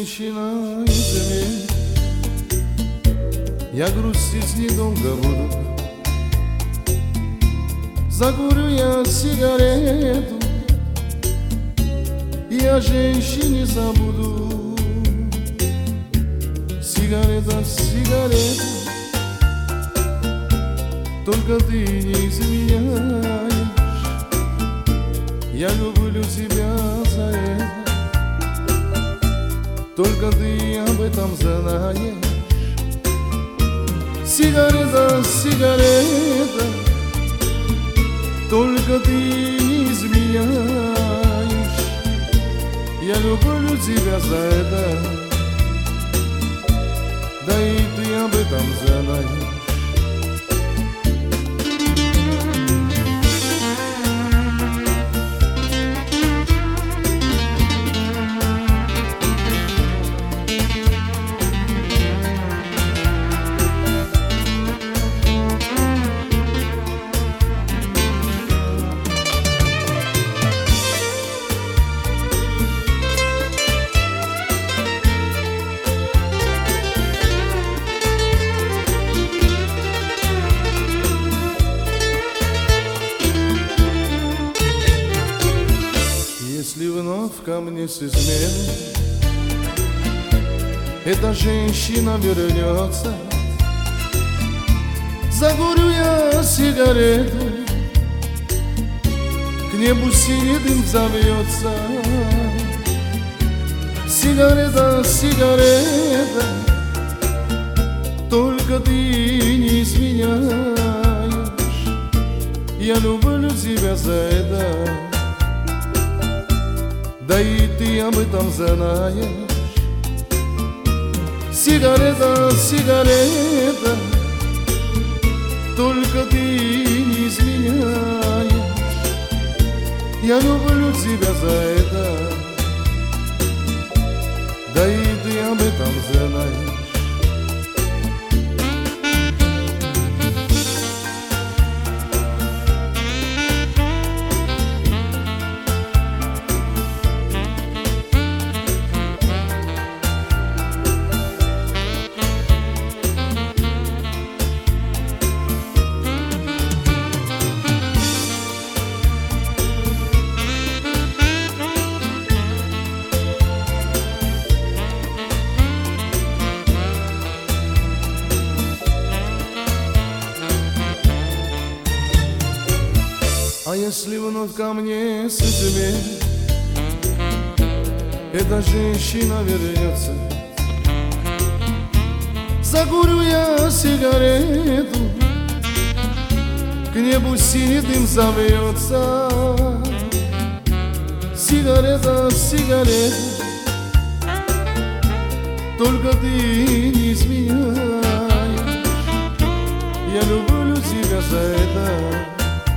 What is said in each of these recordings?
женщина из меня, я грустить недолго буду. Закурю я сигарету, и о женщине забуду. Сигарета, сигарета, только ты не изменяешь. Я люблю тебя за это, только ты об этом знаешь. Сигарета, сигарета, только ты не изменяешь. Я люблю тебя за это, да и ты об этом знаешь. Если вновь ко мне с изменой эта женщина вернется, закурю я сигарету, к небу седым взовьется. Сигарета, сигарета, только ты не изменяешь. Я люблю тебя за это, да и ты об этом знаешь. Сигарета, сигарета, только ты не изменяешь. Я люблю тебя за это, да и ты об этом знаешь. А если вновь ко мне с изменой эта женщина вернется, закурю я сигарету, к небу синим завьется. Сигарета, сигарета, только ты не изменяешь. Я люблю тебя за это,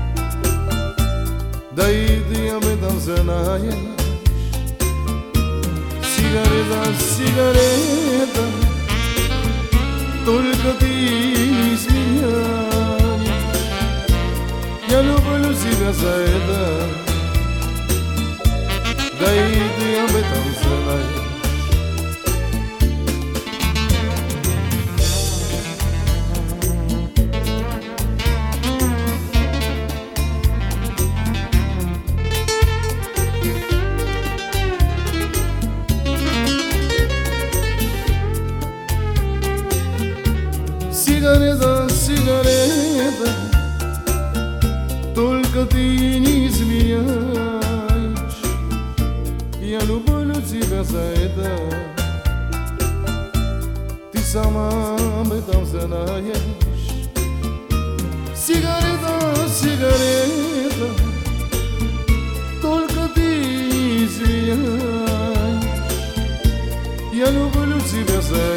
да и ты об этом знаешь. Сигарета, сигарета, только ты не изменяешь. Я люблю тебя за это, да и ты об этом знаешь. Сигарета, сигарета, только ты не изменяешь. Я люблю тебя за это, ты сама об этом знаешь. Сигарета, сигарета, только ты не изменяешь. Я люблю тебя за